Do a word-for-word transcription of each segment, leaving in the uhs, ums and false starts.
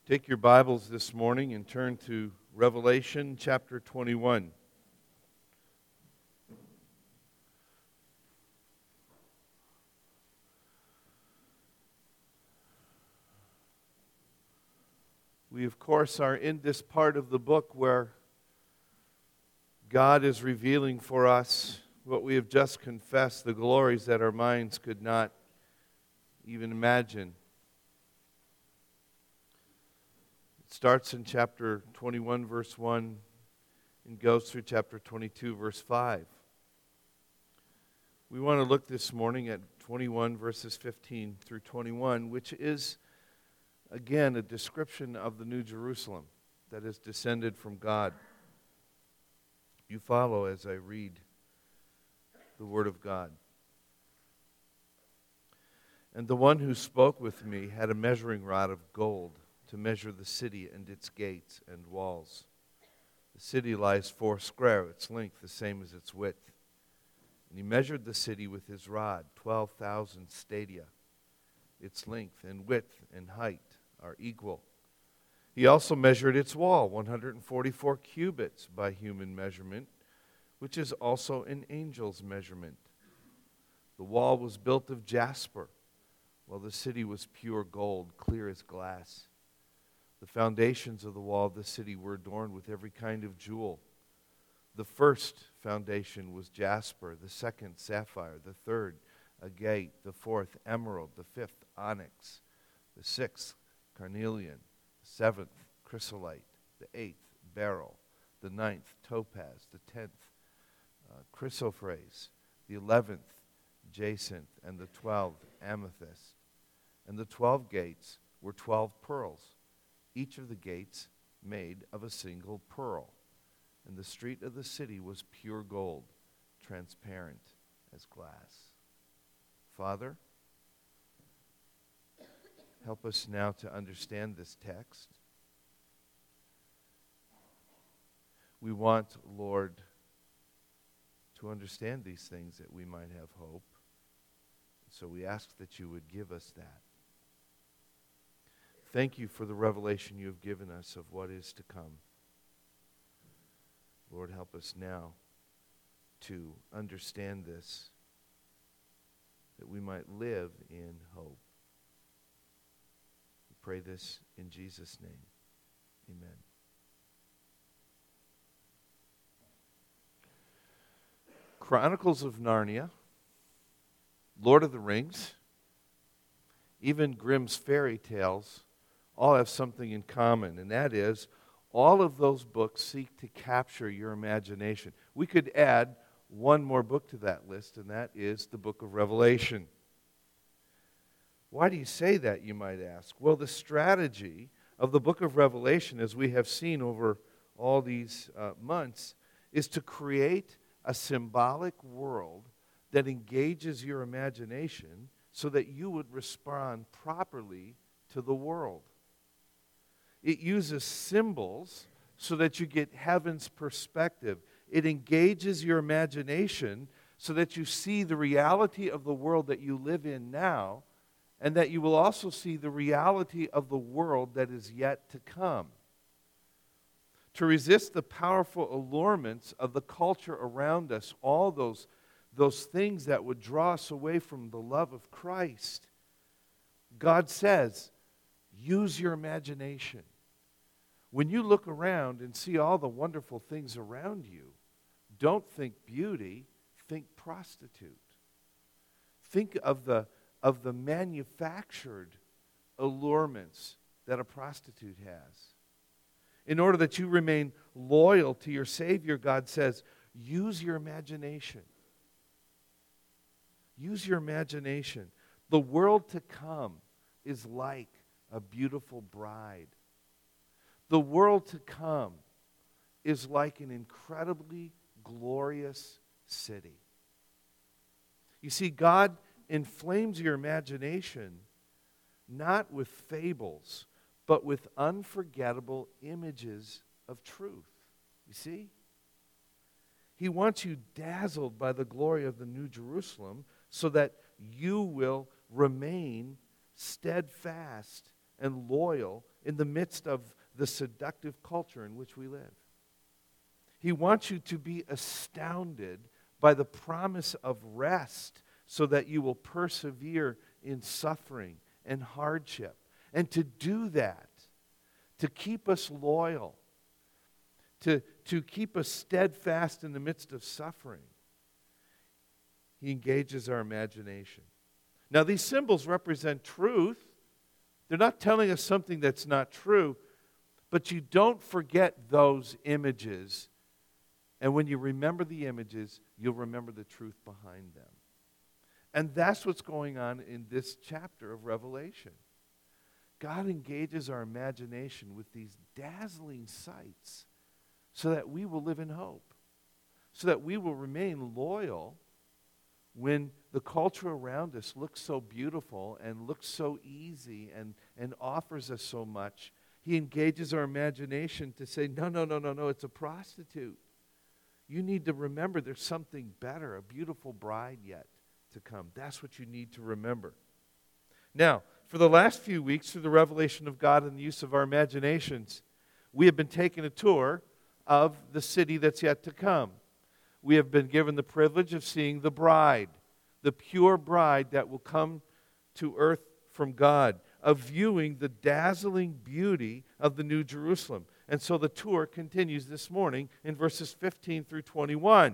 Take your Bibles this morning and turn to Revelation chapter twenty-one. We, of course, are in this part of the book where God is revealing for us what we have just confessed, the glories that our minds could not even imagine. It starts in chapter twenty-one, verse one, and goes through chapter twenty-two, verse five. We want to look this morning at twenty-one, verses fifteen through twenty-one, which is, again, a description of the New Jerusalem that is descended from God. You follow as I read the Word of God. And the one who spoke with me had a measuring rod of gold to measure the city and its gates and walls. The city lies four square, its length the same as its width. And he measured the city with his rod, twelve thousand stadia. Its length and width and height are equal. He also measured its wall, one hundred forty-four cubits by human measurement, which is also an angel's measurement. The wall was built of jasper, while the city was pure gold, clear as glass. The foundations of the wall of the city were adorned with every kind of jewel. The first foundation was jasper, the second sapphire, the third agate, the fourth emerald, the fifth onyx, the sixth carnelian, the seventh chrysolite, the eighth beryl, the ninth topaz, the tenth uh, chrysoprase, the eleventh jacinth, and the twelfth amethyst. And the twelve gates were twelve pearls, each of the gates made of a single pearl. And the street of the city was pure gold, transparent as glass. Father, help us now to understand this text. We want, Lord, to understand these things that we might have hope. So we ask that you would give us that. Thank you for the revelation you have given us of what is to come. Lord, help us now to understand this, that we might live in hope. We pray this in Jesus' name. Amen. Chronicles of Narnia, Lord of the Rings, even Grimm's fairy tales all have something in common, and that is all of those books seek to capture your imagination. We could add one more book to that list, and that is the book of Revelation. Why do you say that, you might ask? Well, the strategy of the book of Revelation, as we have seen over all these uh, months, is to create a symbolic world that engages your imagination so that you would respond properly to the world. It uses symbols so that you get heaven's perspective. It engages your imagination so that you see the reality of the world that you live in now, and that you will also see the reality of the world that is yet to come. To resist the powerful allurements of the culture around us, all those, those things that would draw us away from the love of Christ, God says, use your imagination. When you look around and see all the wonderful things around you, don't think beauty, think prostitute. Think of the, of the manufactured allurements that a prostitute has. In order that you remain loyal to your Savior, God says, use your imagination. Use your imagination. The world to come is like a beautiful bride. The world to come is like an incredibly glorious city. You see, God inflames your imagination not with fables, but with unforgettable images of truth. You see? He wants you dazzled by the glory of the New Jerusalem so that you will remain steadfast and loyal in the midst of the seductive culture in which we live. He wants you to be astounded by the promise of rest so that you will persevere in suffering and hardship. And to do that, to keep us loyal, to, to keep us steadfast in the midst of suffering, He engages our imagination. Now, these symbols represent truth. They're not telling us something that's not true, but you don't forget those images. And when you remember the images, you'll remember the truth behind them. And that's what's going on in this chapter of Revelation. God engages our imagination with these dazzling sights so that we will live in hope, so that we will remain loyal when the culture around us looks so beautiful and looks so easy and, and offers us so much. He engages our imagination to say, no, no, no, no, no, it's a prostitute. You need to remember there's something better, a beautiful bride yet to come. That's what you need to remember. Now, for the last few weeks, through the revelation of God and the use of our imaginations, we have been taking a tour of the city that's yet to come. We have been given the privilege of seeing the bride, the pure bride that will come to earth from God, of viewing the dazzling beauty of the New Jerusalem. And so the tour continues this morning in verses fifteen through twenty-one.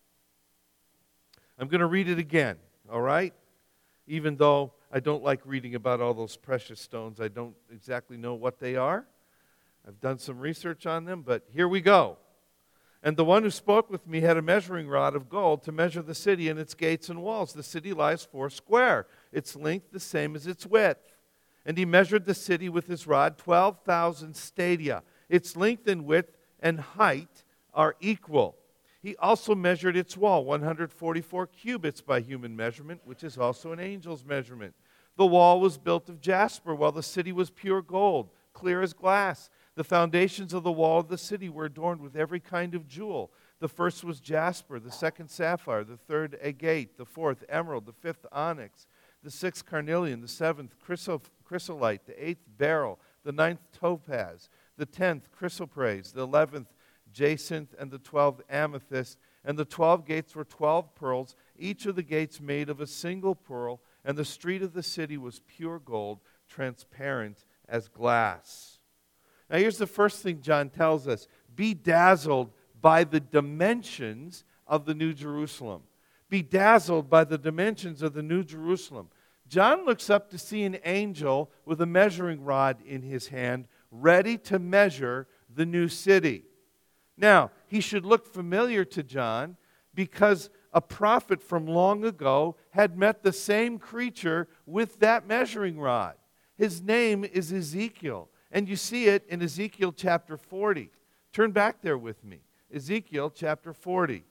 I'm going to read it again, all right? Even though I don't like reading about all those precious stones, I don't exactly know what they are. I've done some research on them, but here we go. And the one who spoke with me had a measuring rod of gold to measure the city and its gates and walls. The city lies four square, its length the same as its width. And he measured the city with his rod, twelve thousand stadia. Its length and width and height are equal. He also measured its wall, one hundred forty-four cubits by human measurement, which is also an angel's measurement. The wall was built of jasper, while the city was pure gold, clear as glass. The foundations of the wall of the city were adorned with every kind of jewel. The first was jasper, the second sapphire, the third agate, the fourth emerald, the fifth onyx, the sixth carnelian, the seventh chrysolite, the eighth beryl, the ninth topaz, the tenth chrysoprase, the eleventh jacinth, and the twelfth amethyst. And the twelve gates were twelve pearls, each of the gates made of a single pearl, and the street of the city was pure gold, transparent as glass. Now here's the first thing John tells us. Be dazzled by the dimensions of the New Jerusalem. Be dazzled by the dimensions of the New Jerusalem. John looks up to see an angel with a measuring rod in his hand, ready to measure the new city. Now, he should look familiar to John because a prophet from long ago had met the same creature with that measuring rod. His name is Ezekiel. And you see it in Ezekiel chapter forty. Turn back there with me. Ezekiel chapter forty.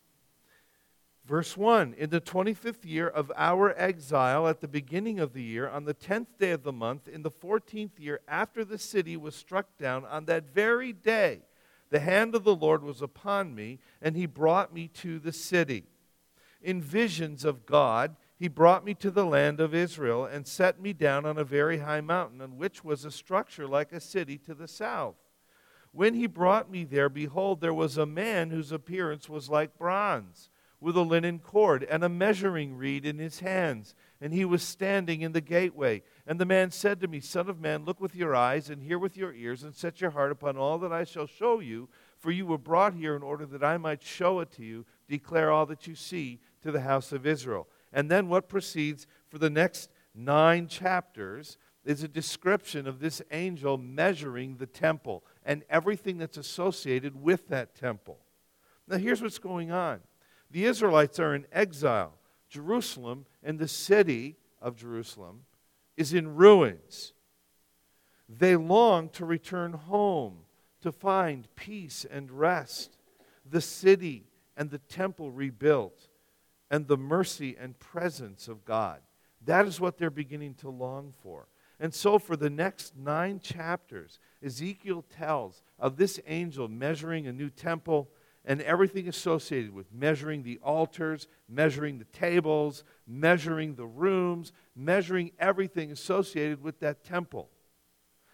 Verse one, in the twenty-fifth year of our exile, at the beginning of the year, on the tenth day of the month, in the fourteenth year after the city was struck down, on that very day, the hand of the Lord was upon me, and he brought me to the city. In visions of God, he brought me to the land of Israel and set me down on a very high mountain, on which was a structure like a city to the south. When he brought me there, behold, there was a man whose appearance was like bronze, with a linen cord and a measuring reed in his hands. And he was standing in the gateway. And the man said to me, Son of man, look with your eyes and hear with your ears, and set your heart upon all that I shall show you. For you were brought here in order that I might show it to you, declare all that you see to the house of Israel. And then what proceeds for the next nine chapters is a description of this angel measuring the temple and everything that's associated with that temple. Now here's what's going on. The Israelites are in exile. Jerusalem and the city of Jerusalem is in ruins. They long to return home to find peace and rest, the city and the temple rebuilt, and the mercy and presence of God. That is what they're beginning to long for. And so for the next nine chapters, Ezekiel tells of this angel measuring a new temple and everything associated with measuring the altars, measuring the tables, measuring the rooms, measuring everything associated with that temple.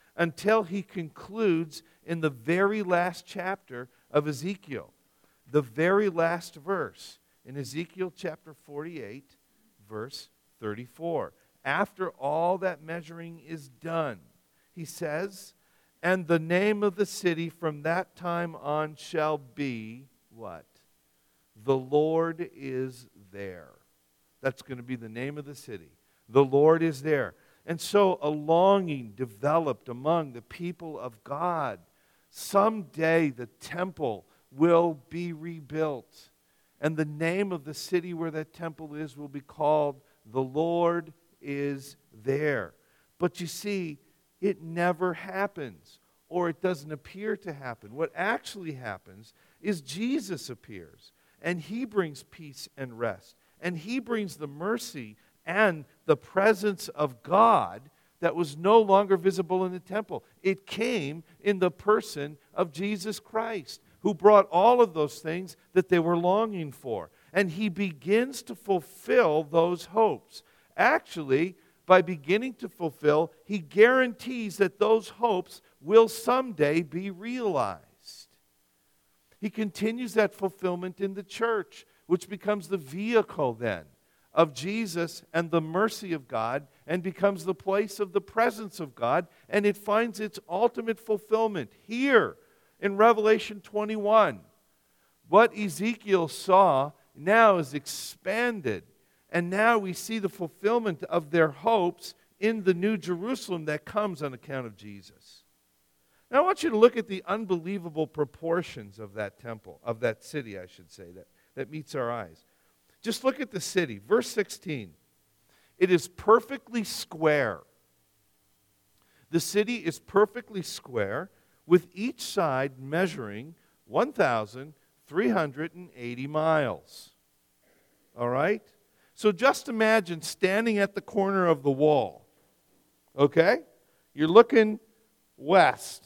until he concludes in the very last chapter of Ezekiel. The very last verse in Ezekiel chapter forty-eight, verse thirty-four. After all that measuring is done, he says, and the name of the city from that time on shall be what? The Lord is there. That's going to be the name of the city. The Lord is there. And so a longing developed among the people of God. Someday the temple will be rebuilt. And the name of the city where that temple is will be called The Lord is There. But you see, it never happens, or it doesn't appear to happen. What actually happens is Jesus appears, and he brings peace and rest. And he brings the mercy and the presence of God that was no longer visible in the temple. It came in the person of Jesus Christ, who brought all of those things that they were longing for. And he begins to fulfill those hopes. Actually, by beginning to fulfill, he guarantees that those hopes will someday be realized. He continues that fulfillment in the church, which becomes the vehicle then of Jesus and the mercy of God, and becomes the place of the presence of God, and it finds its ultimate fulfillment here in Revelation twenty-one. What Ezekiel saw now is expanded, and now we see the fulfillment of their hopes in the New Jerusalem that comes on account of Jesus. Now I want you to look at the unbelievable proportions of that temple, of that city, I should say, that, that meets our eyes. Just look at the city. Verse sixteen. It is perfectly square. The city is perfectly square, with each side measuring one thousand three hundred eighty miles. All right? So just imagine standing at the corner of the wall. Okay? You're looking west.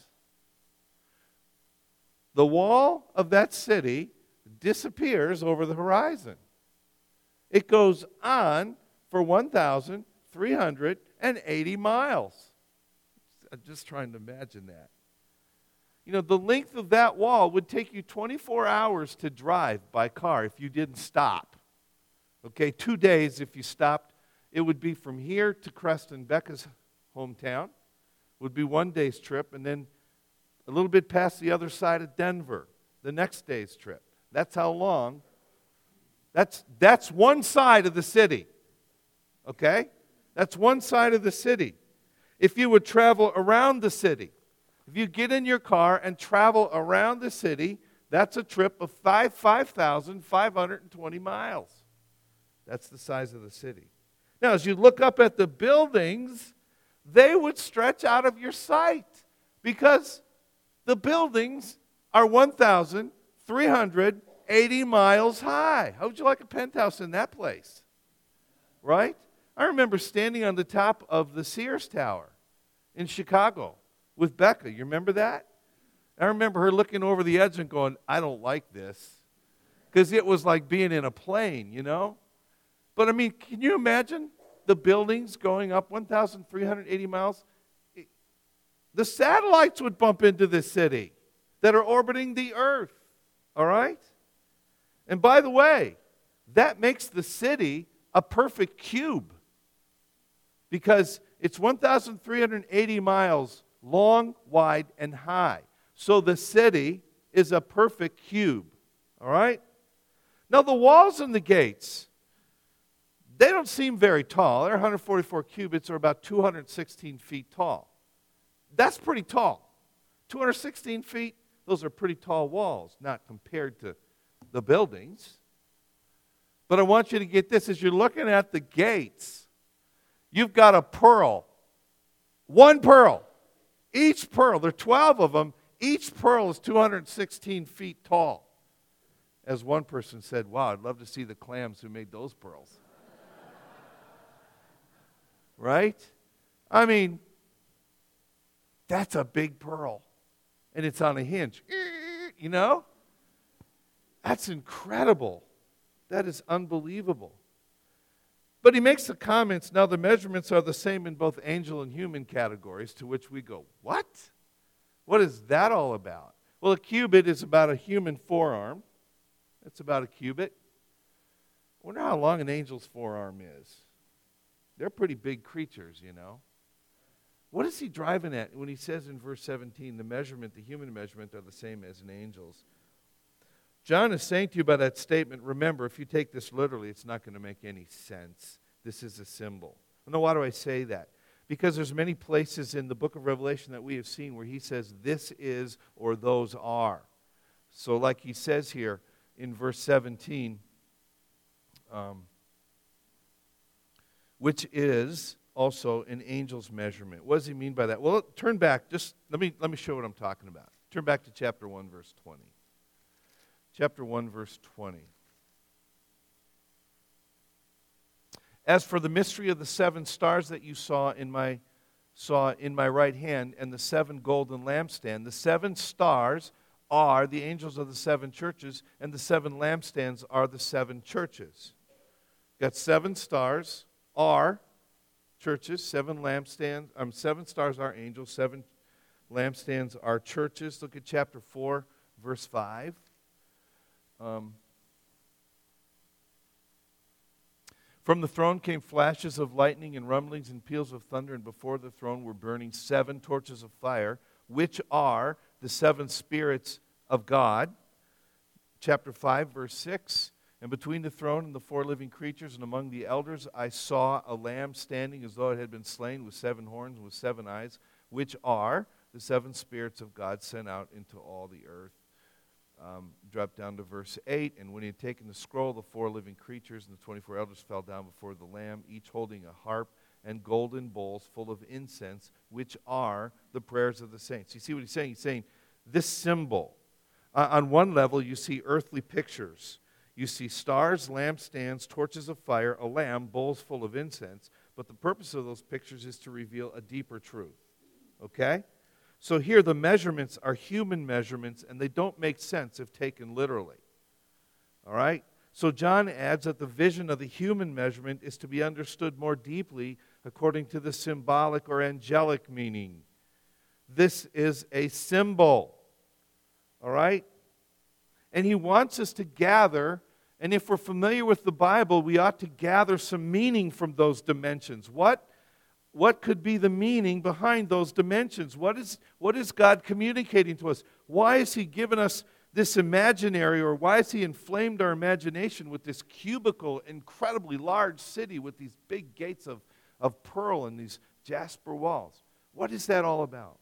The wall of that city disappears over the horizon. It goes on for one thousand three hundred eighty miles. I'm just trying to imagine that. You know, the length of that wall would take you twenty-four hours to drive by car if you didn't stop. Okay, two days if you stopped. It would be from here to Creston, Becca's hometown. Would be one day's trip, and then a little bit past the other side of Denver, the next day's trip. That's how long. That's, that's one side of the city. Okay? That's one side of the city. If you would travel around the city, if you get in your car and travel around the city, that's a trip of five thousand five hundred twenty miles. That's the size of the city. Now, as you look up at the buildings, they would stretch out of your sight because the buildings are one thousand three hundred eighty miles high. How would you like a penthouse in that place? Right? I remember standing on the top of the Sears Tower in Chicago with Becca. You remember that? I remember her looking over the edge and going, I don't like this. Because it was like being in a plane, you know? But I mean, can you imagine the buildings going up one thousand three hundred eighty miles? The satellites would bump into this city that are orbiting the earth. All right? And by the way, that makes the city a perfect cube because it's one thousand three hundred eighty miles long, wide, and high. So the city is a perfect cube. All right? Now the walls and the gates, they don't seem very tall. They're one hundred forty-four cubits, or about two hundred sixteen feet tall. That's pretty tall. two hundred sixteen feet, those are pretty tall walls, not compared to the buildings. But I want you to get this. As you're looking at the gates, you've got a pearl. One pearl. Each pearl, there are twelve of them. Each pearl is two hundred sixteen feet tall. As one person said, wow, I'd love to see the clams who made those pearls. Right? I mean, that's a big pearl. And it's on a hinge. You know? That's incredible. That is unbelievable. But he makes the comments, now the measurements are the same in both angel and human categories, to which we go, what? What is that all about? Well, a cubit is about a human forearm. It's about a cubit. I wonder how long an angel's forearm is. They're pretty big creatures, you know. What is he driving at when he says in verse seventeen, the measurement, the human measurement, are the same as an angel's? John is saying to you by that statement, remember, if you take this literally, it's not going to make any sense. This is a symbol. Now, why do I say that? Because there's many places in the book of Revelation that we have seen where he says, this is or those are. So like he says here in verse seventeen, um, which is also an angel's measurement. What does he mean by that? Well, turn back. Just let me let me show what I'm talking about. Turn back to chapter one, verse twenty. Chapter one, verse twenty. As for the mystery of the seven stars that you saw in my saw in my right hand and the seven golden lampstands, the seven stars are the angels of the seven churches, and the seven lampstands are the seven churches. Got seven stars are churches, seven lampstands, um, seven stars are angels, seven lampstands are churches. Look at chapter four, verse five. Um, From the throne came flashes of lightning and rumblings and peals of thunder, and before the throne were burning seven torches of fire, which are the seven spirits of God. Chapter five, verse six. And between the throne and the four living creatures and among the elders I saw a lamb standing as though it had been slain, with seven horns and with seven eyes, which are the seven spirits of God sent out into all the earth. Um, drop down to verse eight. And when he had taken the scroll, the four living creatures and the twenty-four elders fell down before the Lamb, each holding a harp and golden bowls full of incense, which are the prayers of the saints. You see what he's saying? He's saying this symbol. Uh, on one level, you see earthly pictures. You see stars, lampstands, torches of fire, a lamb, bowls full of incense. But the purpose of those pictures is to reveal a deeper truth. Okay? So here the measurements are human measurements, and they don't make sense if taken literally. All right? So John adds that the vision of the human measurement is to be understood more deeply according to the symbolic or angelic meaning. This is a symbol. All right? And he wants us to gather, and if we're familiar with the Bible, we ought to gather some meaning from those dimensions. What, what could be the meaning behind those dimensions? What is, what is God communicating to us? Why has he given us this imaginary, or why has he inflamed our imagination with this cubical, incredibly large city with these big gates of, of pearl and these jasper walls? What is that all about?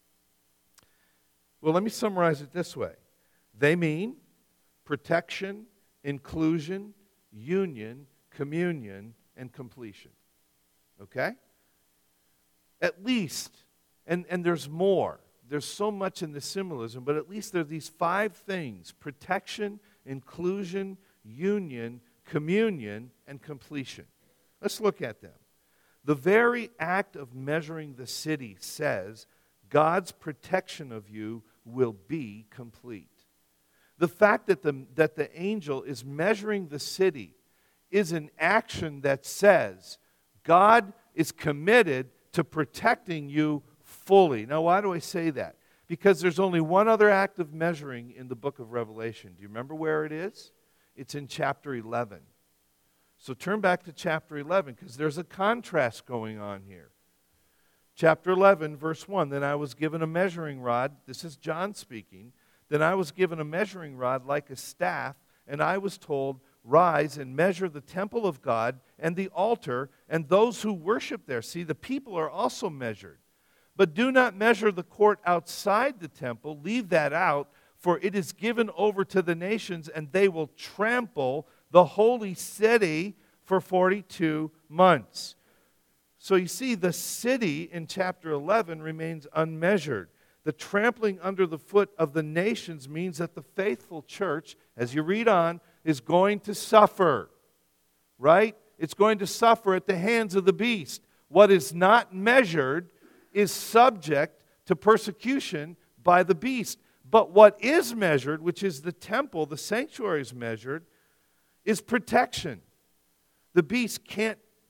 Well, let me summarize it this way. They mean protection, inclusion, union, communion, and completion. Okay? At least, and, and there's more. There's so much in the symbolism, but at least there are these five things: protection, inclusion, union, communion, and completion. Let's look at them. The very act of measuring the city says God's protection of you will be complete. The fact that the, that the angel is measuring the city is an action that says God is committed to protecting you fully. Now, why do I say that? Because there's only one other act of measuring in the book of Revelation. Do you remember where it is? It's in chapter eleven. So turn back to chapter eleven, because there's a contrast going on here. Chapter eleven, verse one, then I was given a measuring rod. This is John speaking. Then I was given a measuring rod like a staff, and I was told, rise and measure the temple of God and the altar and those who worship there. See, the people are also measured. But do not measure the court outside the temple. Leave that out, for it is given over to the nations, and they will trample the holy city for forty-two months. So you see, the city in chapter eleven remains unmeasured. The trampling under the foot of the nations means that the faithful church, as you read on, is going to suffer. Right? It's going to suffer at the hands of the beast. What is not measured is subject to persecution by the beast. But what is measured, which is the temple, the sanctuary is measured, is protection. The beast can't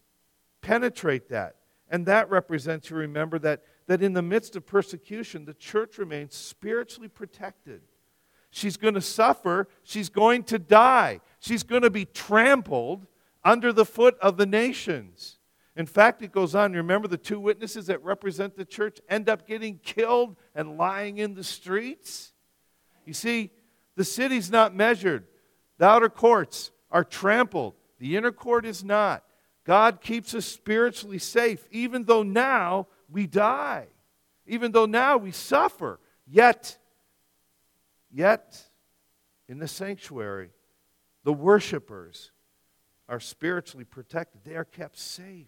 penetrate that. And that represents, you remember, that, that in the midst of persecution, the church remains spiritually protected. She's going to suffer. She's going to die. She's going to be trampled under the foot of the nations. In fact, it goes on. Remember, the two witnesses that represent the church end up getting killed and lying in the streets? You see, the city's not measured. The outer courts are trampled. The inner court is not. God keeps us spiritually safe, even though now we die. Even though now we suffer. Yet, yet, in the sanctuary, the worshipers are spiritually protected. They are kept safe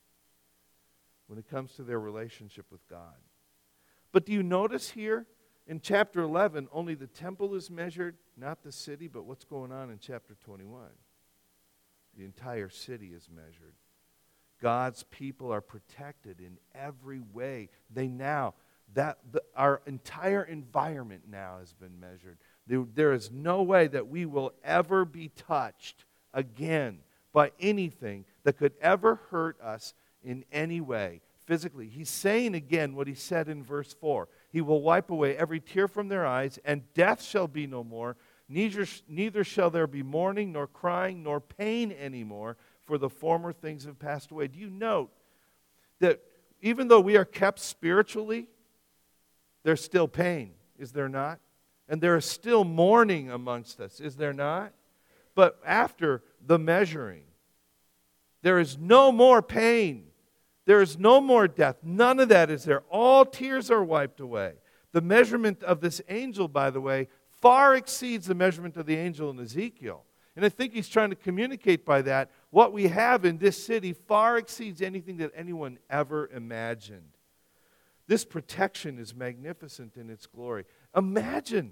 when it comes to their relationship with God. But do you notice here in chapter eleven, only the temple is measured, not the city, but what's going on in chapter twenty-one? The entire city is measured. God's people are protected in every way. They now, that the, our entire environment now has been measured. There, there is no way that we will ever be touched again by anything that could ever hurt us in any way, physically. He's saying again what he said in verse four. He will wipe away every tear from their eyes, and death shall be no more. Neither, neither shall there be mourning, nor crying, nor pain anymore, for the former things have passed away. Do you note that even though we are kept spiritually, there's still pain, is there not? And there is still mourning amongst us, is there not? But after the measuring, there is no more pain. There is no more death. None of that is there. All tears are wiped away. The measurement of this angel, by the way, far exceeds the measurement of the angel in Ezekiel. And I think he's trying to communicate by that what we have in this city far exceeds anything that anyone ever imagined. This protection is magnificent in its glory. Imagine.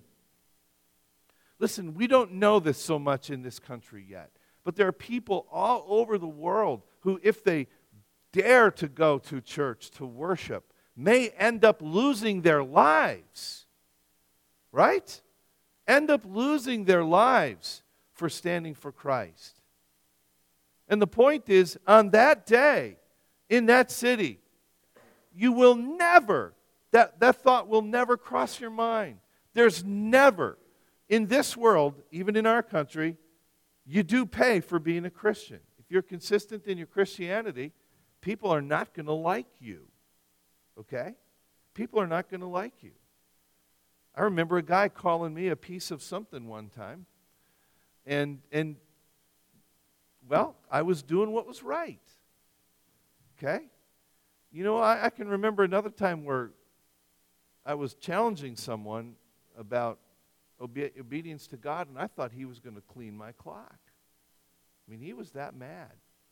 Listen, we don't know this so much in this country yet, but there are people all over the world who, if they dare to go to church to worship, may end up losing their lives. Right? End up losing their lives for standing for Christ. And the point is, on that day, in that city, you will never, that, that thought will never cross your mind. There's never, in this world, even in our country, you do pay for being a Christian. If you're consistent in your Christianity, people are not going to like you. Okay? People are not going to like you. I remember a guy calling me a piece of something one time. And, and well, I was doing what was right. Okay? You know, I, I can remember another time where I was challenging someone about obe- obedience to God, and I thought he was going to clean my clock. I mean, he was that mad.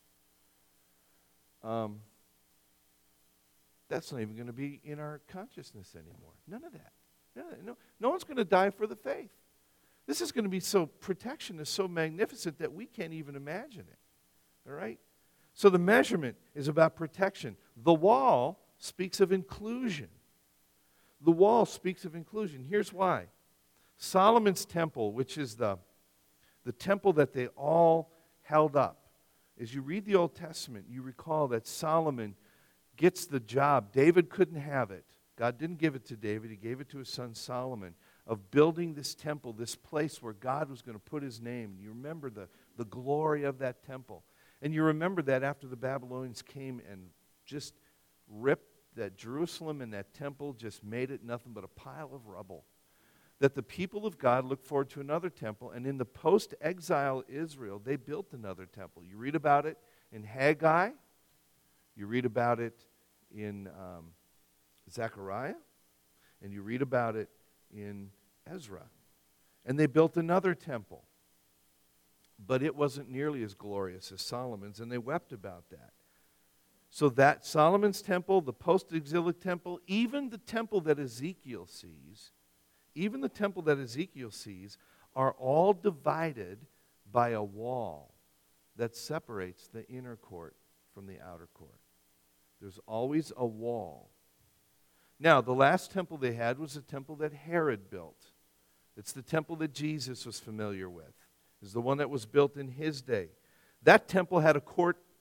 Um, that's not even going to be in our consciousness anymore. None of that. None of that. No, no one's going to die for the faith. This is going to be so, protection is so magnificent that we can't even imagine it. All right? So the measurement is about protection. The wall speaks of inclusion. The wall speaks of inclusion. Here's why. Solomon's temple, which is the, the temple that they all held up. As you read the Old Testament, you recall that Solomon gets the job. David couldn't have it. God didn't give it to David. He gave it to his son Solomon, of building this temple, this place where God was going to put his name. You remember the, the glory of that temple. And you remember that after the Babylonians came and just ripped that Jerusalem and that temple, just made it nothing but a pile of rubble. That the people of God looked forward to another temple, and in the post-exile Israel, they built another temple. You read about it in Haggai. You read about it in um, Zechariah. And you read about it in Ezra. And they built another temple. But it wasn't nearly as glorious as Solomon's, and they wept about that. So that Solomon's temple, the post-exilic temple, even the temple that Ezekiel sees, even the temple that Ezekiel sees, are all divided by a wall that separates the inner court from the outer court. There's always a wall. Now, the last temple they had was a temple that Herod built. It's the temple that Jesus was familiar with. It's the one that was built in his day. That temple had a court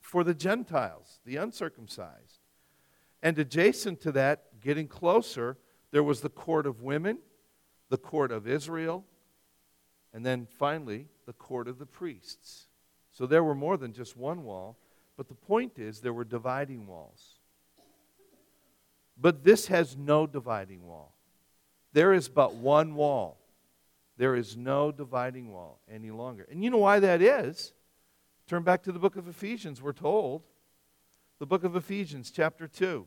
for the Gentiles, the uncircumcised. And adjacent to that, getting closer, there was the court of women, the court of Israel, and then finally, the court of the priests. So there were more than just one wall, but the point is there were dividing walls. But this has no dividing wall. There is but one wall. There is no dividing wall any longer. And you know why that is? Turn back to the book of Ephesians, we're told. The book of Ephesians, chapter two.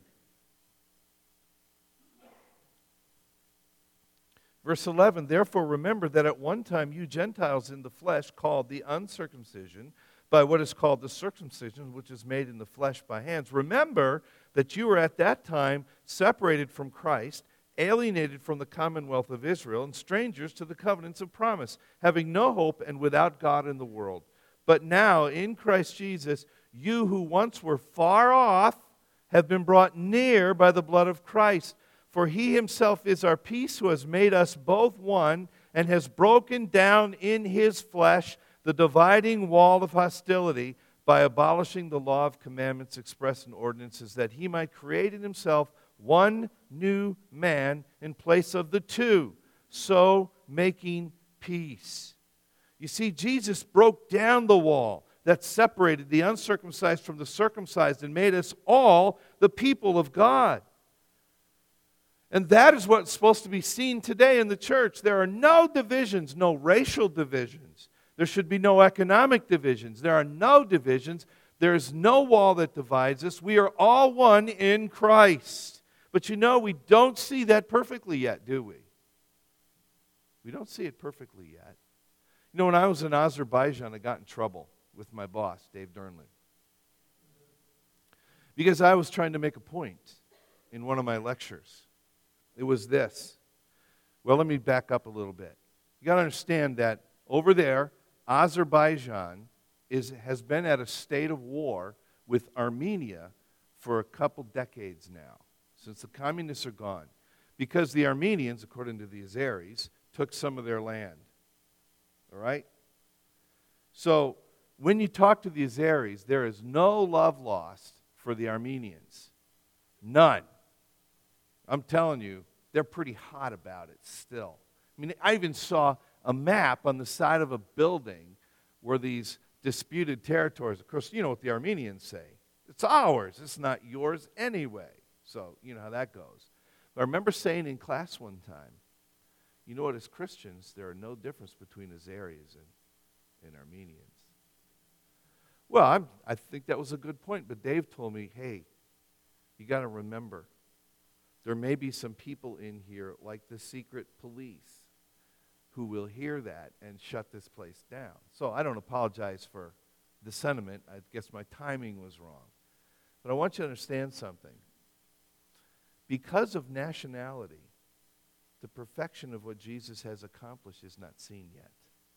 Verse eleven, therefore remember that at one time you Gentiles in the flesh called the uncircumcision by what is called the circumcision, which is made in the flesh by hands. Remember that you were at that time separated from Christ, alienated from the commonwealth of Israel, and strangers to the covenants of promise, having no hope and without God in the world. But now, in Christ Jesus, you who once were far off have been brought near by the blood of Christ. For he himself is our peace, who has made us both one, and has broken down in his flesh the dividing wall of hostility by abolishing the law of commandments expressed in ordinances, that he might create in himself one new man in place of the two, so making peace. You see, Jesus broke down the wall that separated the uncircumcised from the circumcised and made us all the people of God. And that is what's supposed to be seen today in the church. There are no divisions, no racial divisions. There should be no economic divisions. There are no divisions. There is no wall that divides us. We are all one in Christ. But you know, we don't see that perfectly yet, do we? We don't see it perfectly yet. You know, when I was in Azerbaijan, I got in trouble with my boss, Dave Dernley, because I was trying to make a point in one of my lectures. It was this. Well, let me back up a little bit. You got to understand that over there, Azerbaijan is, has been at a state of war with Armenia for a couple decades now, since the communists are gone, because the Armenians, according to the Azeris, took some of their land. All right? So, when you talk to the Azeris, there is no love lost for the Armenians. None. I'm telling you, they're pretty hot about it still. I mean, I even saw a map on the side of a building where these disputed territories, of course, you know what the Armenians say. It's ours. It's not yours anyway. So, you know how that goes. But I remember saying in class one time, you know what, as Christians, there are no difference between Azeris and, and Armenians. Well, I'm, I think that was a good point, but Dave told me, hey, you got to remember, there may be some people in here, like the secret police, who will hear that and shut this place down. So I don't apologize for the sentiment. I guess my timing was wrong. But I want you to understand something. Because of nationality, the perfection of what Jesus has accomplished is not seen yet.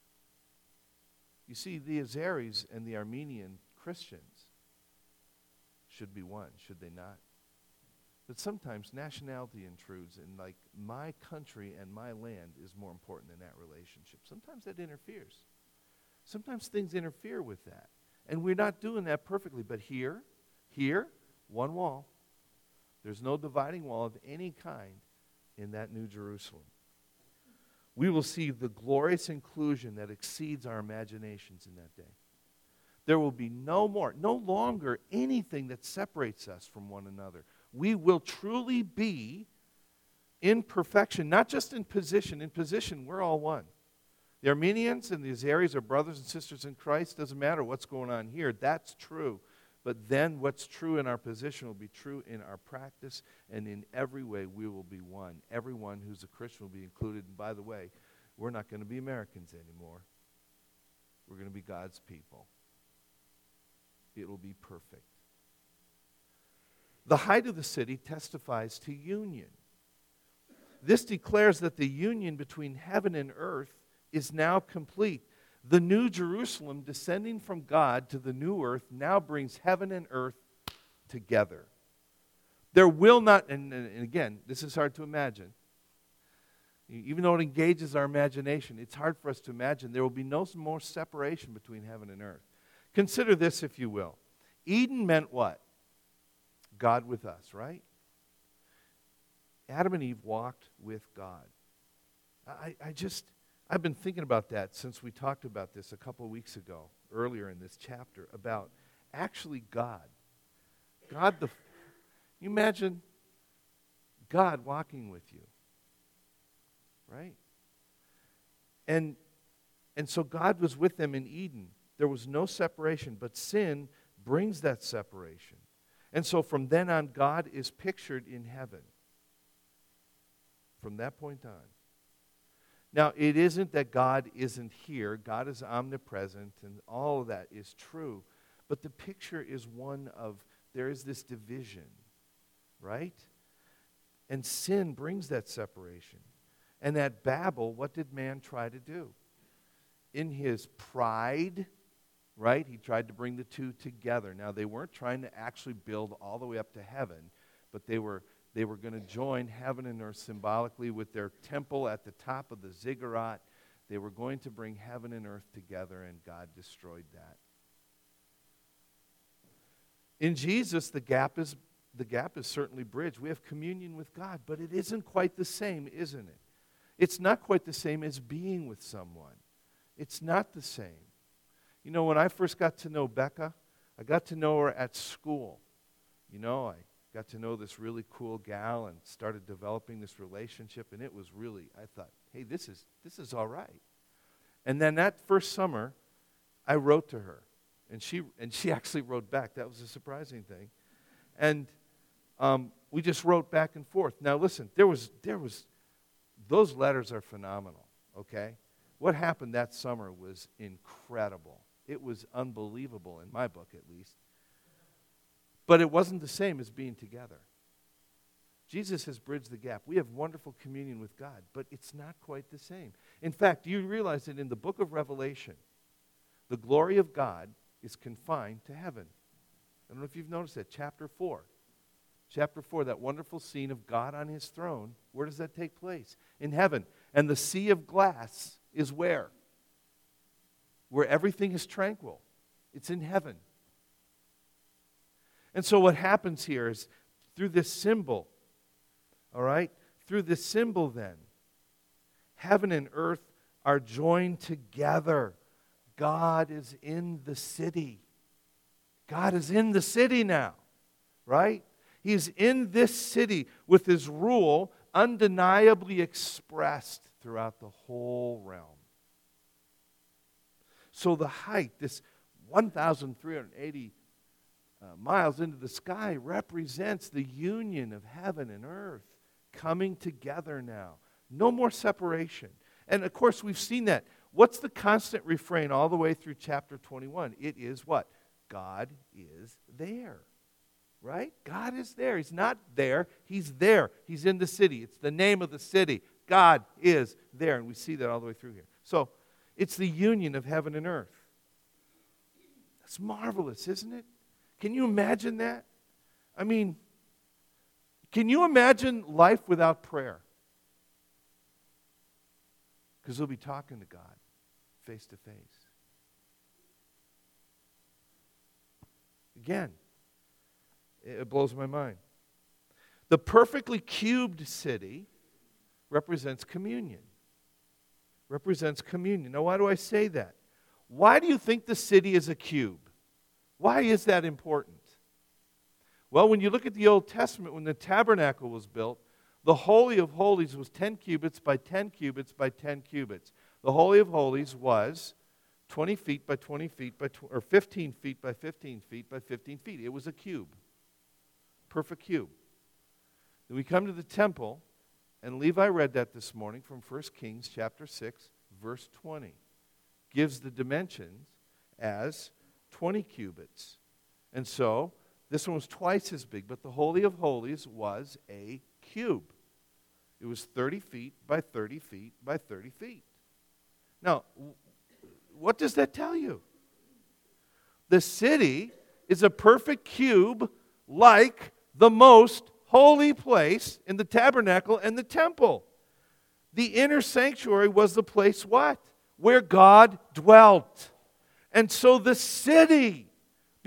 You see, the Azeris and the Armenian Christians should be one, should they not? But sometimes nationality intrudes, and like my country and my land is more important than that relationship. Sometimes that interferes. Sometimes things interfere with that. And we're not doing that perfectly. But here, here, one wall. There's no dividing wall of any kind in that New Jerusalem. We will see the glorious inclusion that exceeds our imaginations in that day. There will be no more, no longer anything that separates us from one another. We will truly be in perfection, not just in position. In position, we're all one. The Armenians and the Azeris are brothers and sisters in Christ. Doesn't matter what's going on here. That's true. But then what's true in our position will be true in our practice, and in every way we will be one. Everyone who's a Christian will be included. And by the way, we're not going to be Americans anymore. We're going to be God's people. It will be perfect. The height of the city testifies to union. This declares that the union between heaven and earth is now complete. The new Jerusalem descending from God to the new earth now brings heaven and earth together. There will not, and, and again, this is hard to imagine. Even though it engages our imagination, it's hard for us to imagine there will be no more separation between heaven and earth. Consider this, if you will. Eden meant what? God with us, right? Adam and Eve walked with God. I, I just, I've been thinking about that since we talked about this a couple of weeks ago, earlier in this chapter, about actually God. God, the, you imagine God walking with you, right? And, and so God was with them in Eden. There was no separation, but sin brings that separation. And so from then on, God is pictured in heaven. From that point on. Now, it isn't that God isn't here. God is omnipresent, and all of that is true. But the picture is one of, there is this division, right? And sin brings that separation. And at Babel, what did man try to do? In his pride, right, he tried to bring the two together. Now, they weren't trying to actually build all the way up to heaven, but they were They were going to join heaven and earth symbolically with their temple at the top of the ziggurat. They were going to bring heaven and earth together, and God destroyed that. In Jesus, the gap is the gap is certainly bridged. We have communion with God, but it isn't quite the same, isn't it? It's not quite the same as being with someone. It's not the same. You know, when I first got to know Becca, I got to know her at school. You know, I got to know this really cool gal and started developing this relationship, and it was really, I thought, hey, this is this is all right. And then that first summer, I wrote to her, and she and she actually wrote back. That was a surprising thing. And um, we just wrote back and forth. Now listen, there was there was those letters are phenomenal, okay? What happened that summer was incredible. It was unbelievable in my book, at least. But it wasn't the same as being together. Jesus has bridged the gap. We have wonderful communion with God, but it's not quite the same. In fact, do you realize that in the book of Revelation, the glory of God is confined to heaven? I don't know if you've noticed that. Chapter four. Chapter four, that wonderful scene of God on his throne. Where does that take place? In heaven. And the sea of glass is where? Where everything is tranquil. It's in heaven. And so what happens here is through this symbol, all right, through this symbol then, heaven and earth are joined together. God is in the city. God is in the city now, right? He's in this city with his rule undeniably expressed throughout the whole realm. So the height, this one thousand three hundred eighty Uh, miles into the sky, represents the union of heaven and earth coming together now. No more separation. And of course, we've seen that. What's the constant refrain all the way through chapter twenty-one? It is what? God is there. Right? God is there. He's not there. He's there. He's in the city. It's the name of the city. God is there. And we see that all the way through here. So, it's the union of heaven and earth. That's marvelous, isn't it? Can you imagine that? I mean, can you imagine life without prayer? Because we'll be talking to God face to face. Again, it blows my mind. The perfectly cubed city represents communion. Represents communion. Now, why do I say that? Why do you think the city is a cube? Why is that important? Well, when you look at the Old Testament, when the tabernacle was built, the Holy of Holies was ten cubits by ten cubits by ten cubits. The Holy of Holies was twenty feet by twenty feet by tw- or fifteen feet by fifteen feet by fifteen feet. It was a cube. Perfect cube. Then we come to the temple, and Levi read that this morning from First Kings chapter six, verse twenty. Gives the dimensions as twenty cubits. And so, this one was twice as big, but the Holy of Holies was a cube. It was thirty feet by thirty feet by thirty feet. Now, what does that tell you? The city is a perfect cube like the most holy place in the tabernacle and the temple. The inner sanctuary was the place what? Where God dwelt. And so the city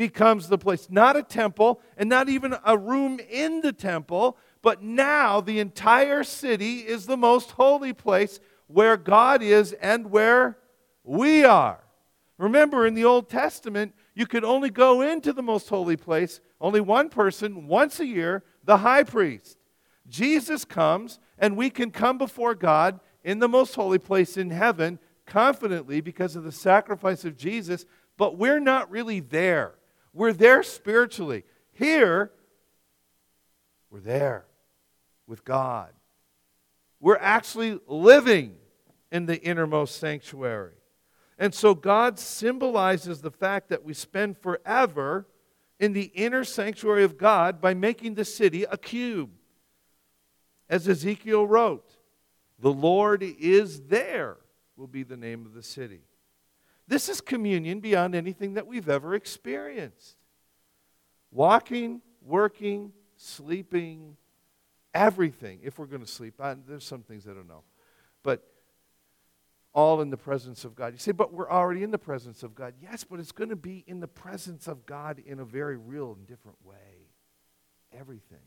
becomes the place. Not a temple and not even a room in the temple, but now the entire city is the most holy place where God is and where we are. Remember, in the Old Testament, you could only go into the most holy place, only one person, once a year, the high priest. Jesus comes, and we can come before God in the most holy place in heaven confidently because of the sacrifice of Jesus, but we're not really there. We're there spiritually. Here, we're there with God. We're actually living in the innermost sanctuary. And so God symbolizes the fact that we spend forever in the inner sanctuary of God by making the city a cube. As Ezekiel wrote, the Lord is there will be the name of the city. This is communion beyond anything that we've ever experienced. Walking, working, sleeping, everything. If we're going to sleep, I, there's some things I don't know. But all in the presence of God. You say, but we're already in the presence of God. Yes, but it's going to be in the presence of God in a very real and different way. Everything.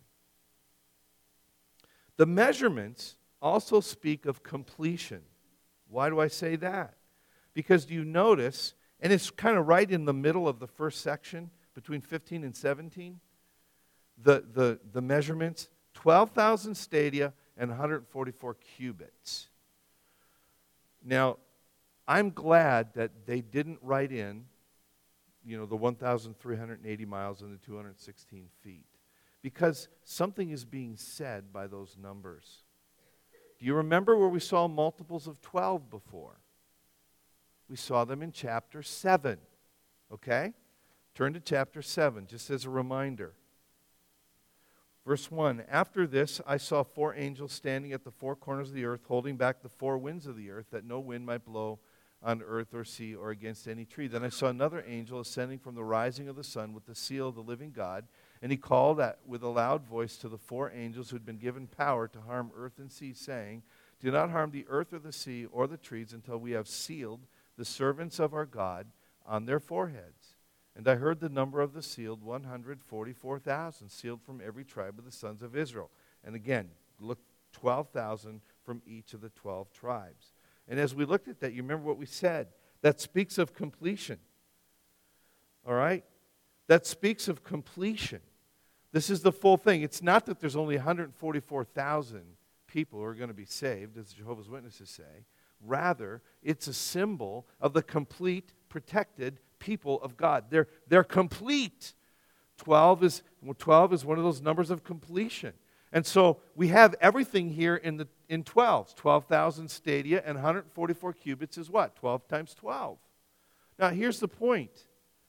The measurements also speak of completion. Why do I say that? Because do you notice, and it's kind of right in the middle of the first section, between fifteen and seventeen, the, the, the measurements, twelve thousand stadia and one hundred forty-four cubits. Now, I'm glad that they didn't write in, you know, the one thousand three hundred eighty miles and the two hundred sixteen feet. Because something is being said by those numbers. Do you remember where we saw multiples of twelve before? We saw them in chapter seven. Okay? Turn to chapter seven, just as a reminder. Verse one, after this I saw four angels standing at the four corners of the earth, holding back the four winds of the earth, that no wind might blow on earth or sea or against any tree. Then I saw another angel ascending from the rising of the sun with the seal of the living God, and he called at, with a loud voice to the four angels who had been given power to harm earth and sea, saying, do not harm the earth or the sea or the trees until we have sealed the servants of our God on their foreheads. And I heard the number of the sealed, one hundred forty-four thousand, sealed from every tribe of the sons of Israel. And again, look, twelve thousand from each of the twelve tribes. And as we looked at that, you remember what we said? That speaks of completion. All right? That speaks of completion. This is the full thing. It's not that there's only one hundred forty-four thousand people who are going to be saved, as Jehovah's Witnesses say. Rather, it's a symbol of the complete, protected people of God. They're, they're complete. twelve is, twelve is one of those numbers of completion. And so we have everything here in the in twelves. twelve thousand stadia and one hundred forty-four cubits is what? twelve times twelve. Now here's the point.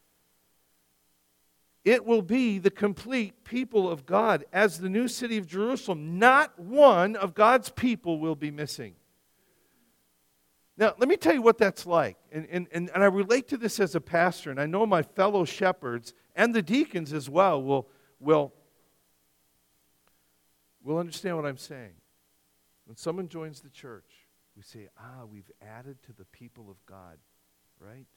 It will be the complete people of God as the new city of Jerusalem. Not one of God's people will be missing. Now, let me tell you what that's like. And, and, and, and I relate to this as a pastor, and I know my fellow shepherds and the deacons as well will, will, will understand what I'm saying. When someone joins the church, we say, ah, we've added to the people of God, right?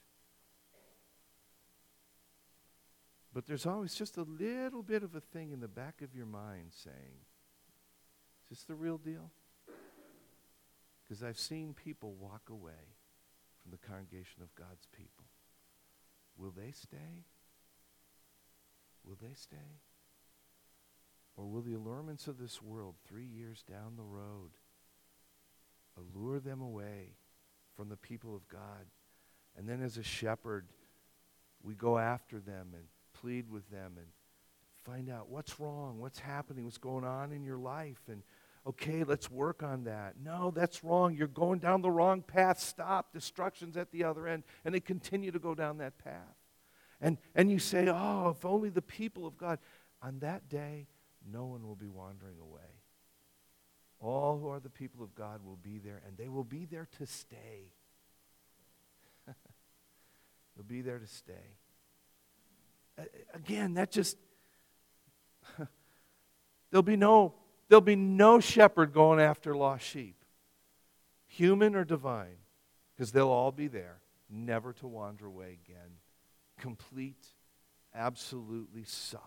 But there's always just a little bit of a thing in the back of your mind saying, is this the real deal? Because I've seen people walk away from the congregation of God's people. Will they stay? Will they stay? Or will the allurements of this world three years down the road allure them away from the people of God? And then as a shepherd, we go after them and plead with them and find out what's wrong, what's happening, what's going on in your life, and okay, let's work on that. No, that's wrong. You're going down the wrong path. Stop. Destruction's at the other end. And they continue to go down that path. And, and you say, oh, if only the people of God. On that day, no one will be wandering away. All who are the people of God will be there, and they will be there to stay. They'll be there to stay. Again, that just, there'll be no... There'll be no shepherd going after lost sheep, human or divine, because they'll all be there, never to wander away again. Complete absolutely solid.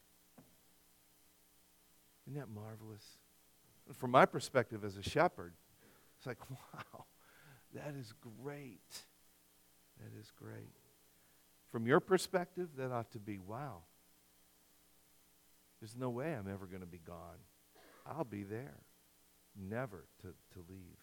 Isn't that marvelous? From my perspective as a shepherd, it's like, wow, that is great. That is great. From your perspective, that ought to be, wow, there's no way I'm ever going to be gone. I'll be there, never to, to leave.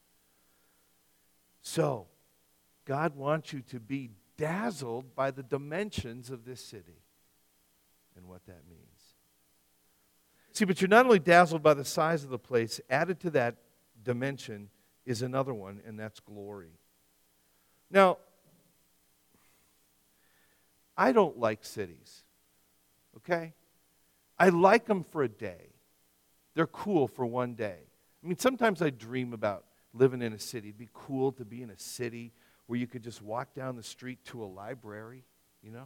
So, God wants you to be dazzled by the dimensions of this city and what that means. See, but you're not only dazzled by the size of the place, added to that dimension is another one, and that's glory. Now, I don't like cities, okay? I like them for a day. They're cool for one day. I mean, sometimes I dream about living in a city. It'd be cool to be in a city where you could just walk down the street to a library, you know?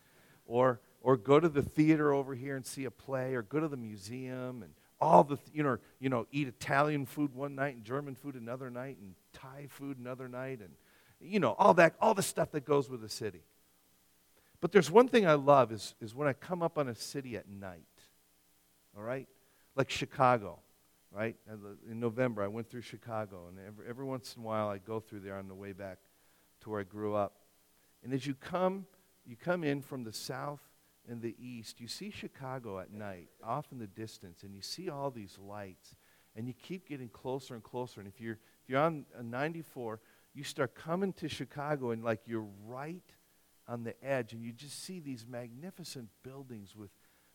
Or or go to the theater over here and see a play, or go to the museum and all the, you know, you know, eat Italian food one night and German food another night and Thai food another night, and, you know, all that, all the stuff that goes with a city. But there's one thing I love is, is when I come up on a city at night, all right? Like Chicago, right? In November, I went through Chicago, and every, every once in a while I go through there on the way back to where I grew up. And as you come, you come in from the south and the east, you see Chicago at night, off in the distance, and you see all these lights, and you keep getting closer and closer. And if you're if you're on a ninety-four, you start coming to Chicago, and like you're right on the edge, and you just see these magnificent buildings with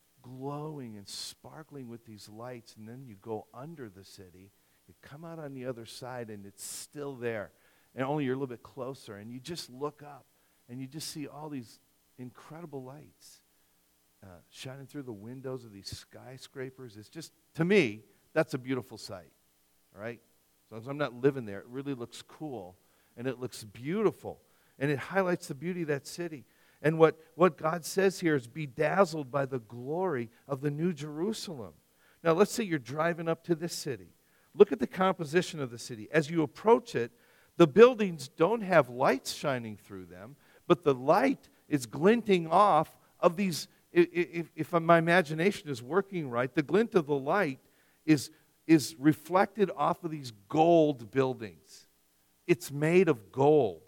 glowing and sparkling with these lights, and then you go under the city, you come out on the other side, and it's still there, and only you're a little bit closer, and you just look up, and you just see all these incredible lights uh, shining through the windows of these skyscrapers. It's just, to me, that's a beautiful sight, all right? As long as I'm not living there, it really looks cool, and it looks beautiful, and it highlights the beauty of that city. And what, what God says here is be dazzled by the glory of the New Jerusalem. Now, let's say you're driving up to this city. Look at the composition of the city. As you approach it, the buildings don't have lights shining through them, but the light is glinting off of these, if, if my imagination is working right, the glint of the light is, is reflected off of these gold buildings. It's made of gold.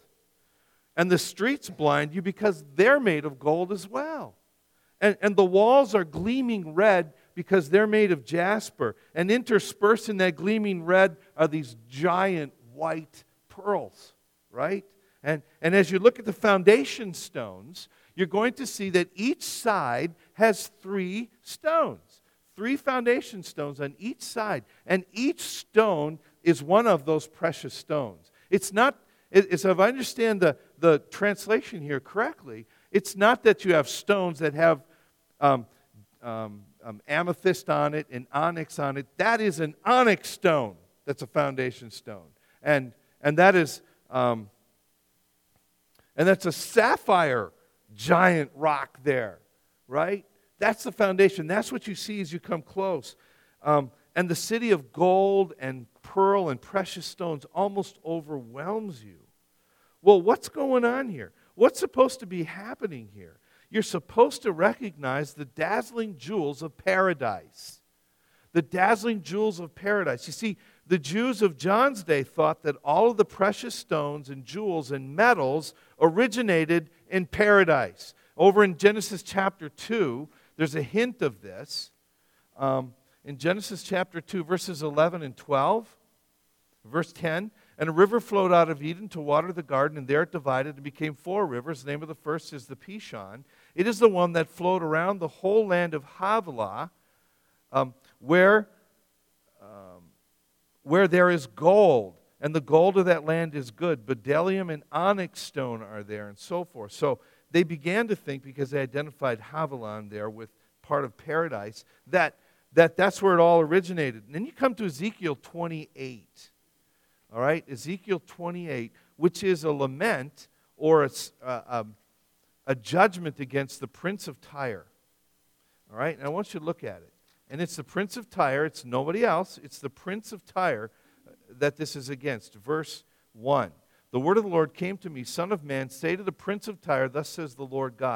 And the streets blind you because they're made of gold as well. And, and the walls are gleaming red because they're made of jasper. And interspersed in that gleaming red are these giant white pearls, right? And, and as you look at the foundation stones, you're going to see that each side has three stones. Three foundation stones on each side. And each stone is one of those precious stones. It's not... So if I understand the, the translation here correctly, it's not that you have stones that have um, um, um, amethyst on it and onyx on it. That is an onyx stone. That's a foundation stone. And and that is um, and that's a sapphire giant rock there, right? That's the foundation. That's what you see as you come close. Um, and the city of gold and pearl and precious stones almost overwhelms you. Well, what's going on here? What's supposed to be happening here? You're supposed to recognize the dazzling jewels of paradise. The dazzling jewels of paradise. You see, the Jews of John's day thought that all of the precious stones and jewels and metals originated in paradise. Over in Genesis chapter two, there's a hint of this. Um, in Genesis chapter two, verses eleven and twelve, verse ten, and a river flowed out of Eden to water the garden, and there it divided and became four rivers. The name of the first is the Pishon. It is the one that flowed around the whole land of Havilah, um, where, um, where there is gold, and the gold of that land is good. Bdellium and onyx stone are there, and so forth. So they began to think, because they identified Havilah there with part of paradise, that, that that's where it all originated. And then you come to Ezekiel twenty-eight. All right, Ezekiel twenty-eight, which is a lament or a, a, a judgment against the prince of Tyre. All right, and I want you to look at it. And it's the prince of Tyre, it's nobody else, it's the prince of Tyre that this is against. Verse one, the word of the Lord came to me, Son of man, say to the prince of Tyre, thus says the Lord God,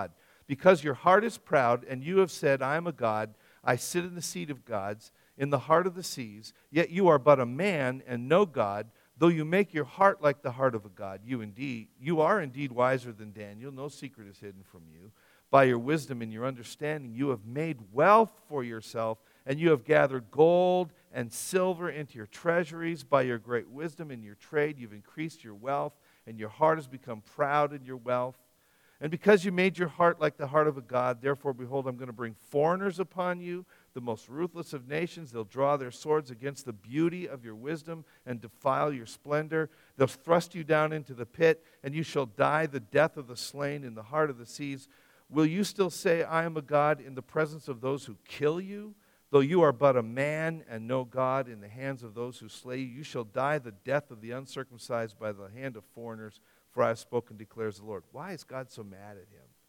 Because your heart is proud, and you have said, I am a god, I sit in the seat of gods, in the heart of the seas, yet you are but a man and no God, though you make your heart like the heart of a god. You indeed, you are indeed wiser than Daniel, no secret is hidden from you. By your wisdom and your understanding, you have made wealth for yourself, and you have gathered gold and silver into your treasuries. By your great wisdom in your trade, you've increased your wealth, and your heart has become proud in your wealth. And because you made your heart like the heart of a god, therefore, behold, I'm going to bring foreigners upon you, the most ruthless of nations. They'll draw their swords against the beauty of your wisdom and defile your splendor. They'll thrust you down into the pit, and you shall die the death of the slain in the heart of the seas. Will you still say, I am a god in the presence of those who kill you? Though you are but a man and no God in the hands of those who slay you, you shall die the death of the uncircumcised by the hand of foreigners, for I have spoken, declares the Lord. Why is God so mad at him?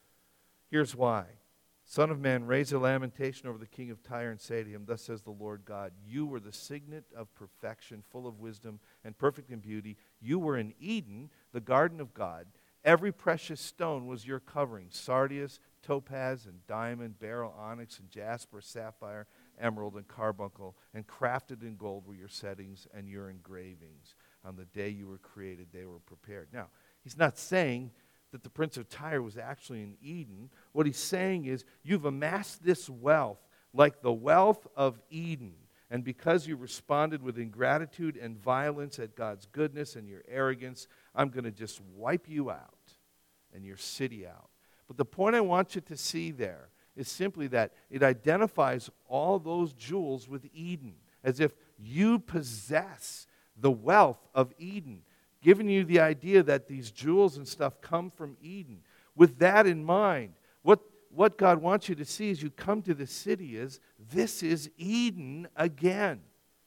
Here's why. Son of man, raise a lamentation over the king of Tyre and say to him, thus says the Lord God, you were the signet of perfection, full of wisdom and perfect in beauty. You were in Eden, the garden of God. Every precious stone was your covering, sardius, topaz, and diamond, beryl, onyx, and jasper, sapphire, emerald, and carbuncle, and crafted in gold were your settings and your engravings. On the day you were created, they were prepared. Now, he's not saying that the prince of Tyre was actually in Eden. What he's saying is, you've amassed this wealth like the wealth of Eden. And because you responded with ingratitude and violence at God's goodness and your arrogance, I'm going to just wipe you out and your city out. But the point I want you to see there is simply that it identifies all those jewels with Eden, as if you possess the wealth of Eden, giving you the idea that these jewels and stuff come from Eden. With that in mind, what What God wants you to see as you come to the city is, this is Eden again.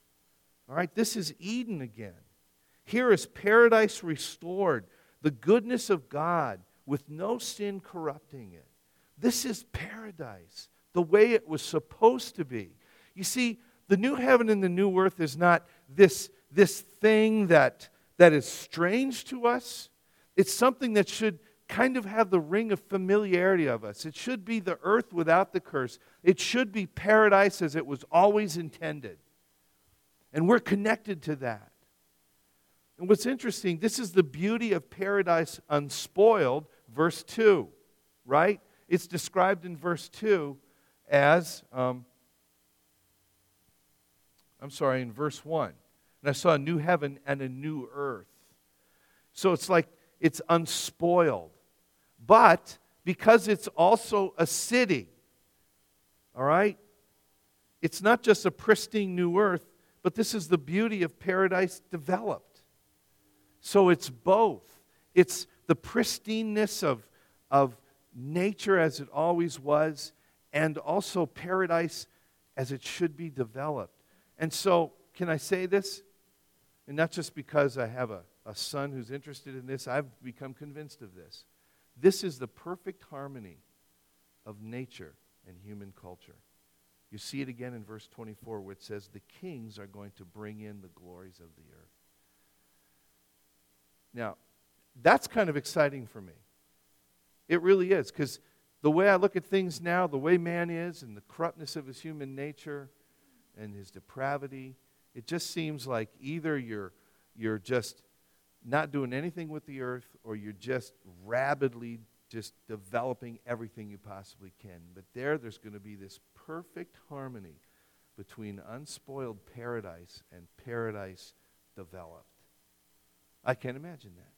All right, this is Eden again. Here is paradise restored, the goodness of God with no sin corrupting it. This is paradise, the way it was supposed to be. You see, the new heaven and the new earth is not this, this thing that, that is strange to us. It's something that should kind of have the ring of familiarity of us. It should be the earth without the curse. It should be paradise as it was always intended. And we're connected to that. And what's interesting, this is the beauty of paradise unspoiled, verse two, right? It's described in verse two as, um, I'm sorry, in verse one. And I saw a new heaven and a new earth. So it's like it's unspoiled. But because it's also a city, all right? It's not just a pristine new earth, but this is the beauty of paradise developed. So it's both. It's the pristineness of, of nature as it always was, and also paradise as it should be developed. And so, can I say this? And not just because I have a, a son who's interested in this, I've become convinced of this. This is the perfect harmony of nature and human culture. You see it again in verse twenty-four, where it says, the kings are going to bring in the glories of the earth. Now, that's kind of exciting for me. It really is, because the way I look at things now, the way man is, and the corruptness of his human nature, and his depravity, it just seems like either you're, you're just not doing anything with the earth, or you're just rabidly just developing everything you possibly can. But there, there's going to be this perfect harmony between unspoiled paradise and paradise developed. I can't imagine that.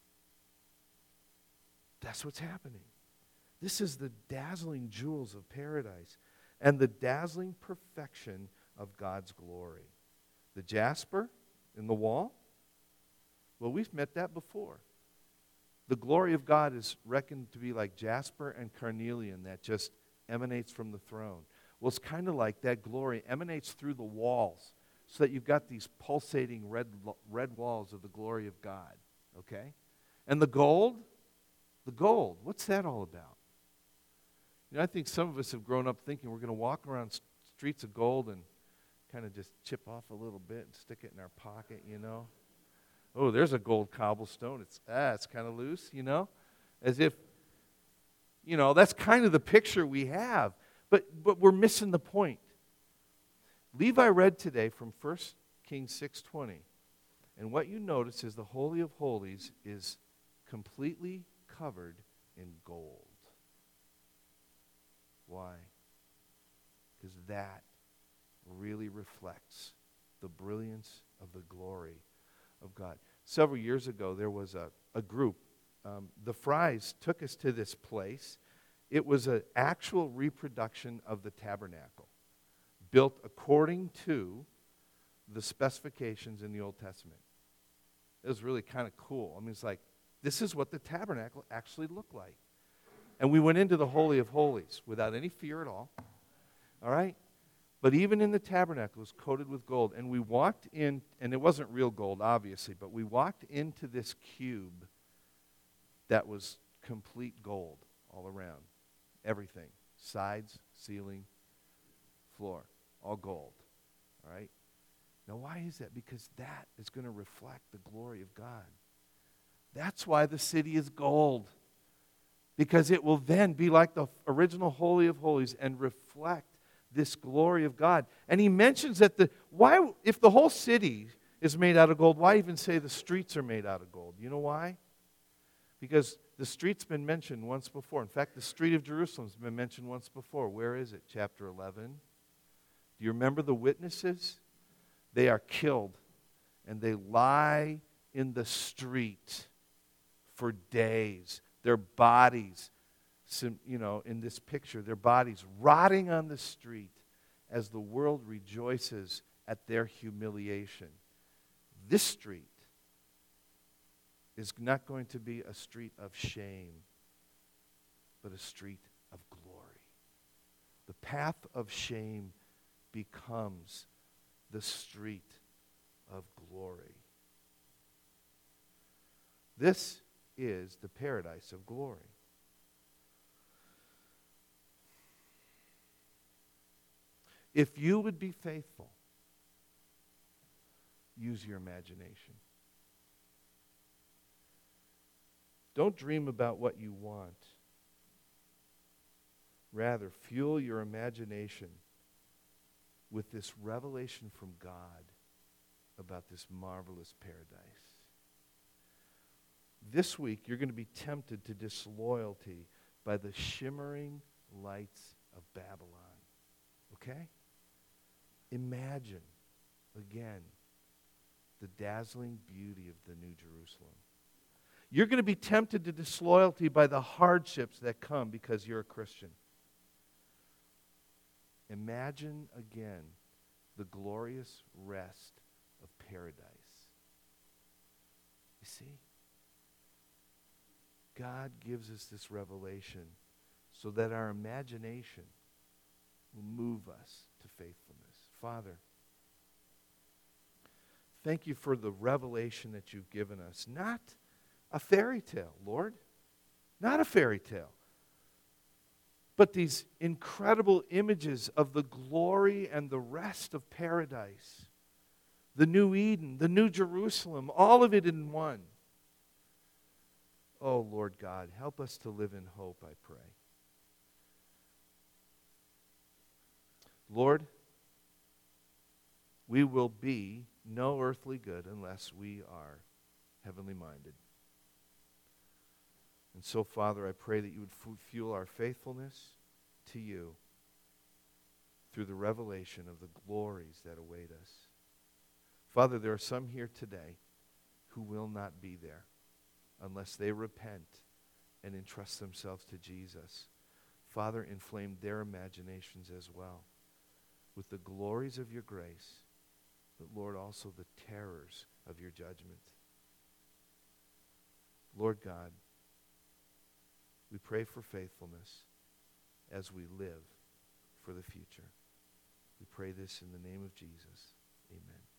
That's what's happening. This is the dazzling jewels of paradise and the dazzling perfection of God's glory. The jasper in the wall, well, we've met that before. The glory of God is reckoned to be like jasper and carnelian that just emanates from the throne. Well, it's kind of like that glory emanates through the walls, so that you've got these pulsating red, red walls of the glory of God, okay? And the gold, the gold, what's that all about? You know, I think some of us have grown up thinking we're going to walk around streets of gold and kind of just chip off a little bit and stick it in our pocket, you know? Oh, there's a gold cobblestone. It's ah, it's kind of loose, you know? As if You know, that's kind of the picture we have. But, but we're missing the point. Levi read today from First Kings six twenty. And what you notice is the Holy of Holies is completely covered in gold. Why? Because that really reflects the brilliance of the glory of God. Several years ago, there was a, a group. Um, the Fries took us to this place. It was an actual reproduction of the tabernacle, built according to the specifications in the Old Testament. It was really kind of cool. I mean, it's like, this is what the tabernacle actually looked like. And we went into the Holy of Holies without any fear at all. All right? But even in the tabernacle, it was coated with gold. And we walked in, and it wasn't real gold, obviously, but we walked into this cube that was complete gold all around. Everything. Sides, ceiling, floor. All gold. All right? Now, why is that? Because that is going to reflect the glory of God. That's why the city is gold. Because it will then be like the original Holy of Holies and reflect this glory of God. And he mentions that the why, if the whole city is made out of gold, why even say the streets are made out of gold? You know why? Because the street's been mentioned once before. In fact, the street of Jerusalem's been mentioned once before. Where is it? Chapter eleven. Do you remember the witnesses? They are killed, and they lie in the street for days. Their bodies, you know, in this picture, their bodies rotting on the street as the world rejoices at their humiliation. This street is not going to be a street of shame, but a street of glory. The path of shame becomes the street of glory. This is the paradise of glory. If you would be faithful, use your imagination. Don't dream about what you want. Rather, fuel your imagination with this revelation from God about this marvelous paradise. This week, you're going to be tempted to disloyalty by the shimmering lights of Babylon. Okay? Imagine, again, the dazzling beauty of the New Jerusalem. You're going to be tempted to disloyalty by the hardships that come because you're a Christian. Imagine again the glorious rest of paradise. You see? God gives us this revelation so that our imagination will move us to faithfulness. Father, thank you for the revelation that you've given us. Not a fairy tale, Lord. Not a fairy tale. But these incredible images of the glory and the rest of paradise. The new Eden, the new Jerusalem, all of it in one. Oh, Lord God, help us to live in hope, I pray. Lord, we will be no earthly good unless we are heavenly minded. And so, Father, I pray that you would f- fuel our faithfulness to you through the revelation of the glories that await us. Father, there are some here today who will not be there unless they repent and entrust themselves to Jesus. Father, inflame their imaginations as well with the glories of your grace, but Lord, also the terrors of your judgment. Lord God, we pray for faithfulness as we live for the future. We pray this in the name of Jesus. Amen.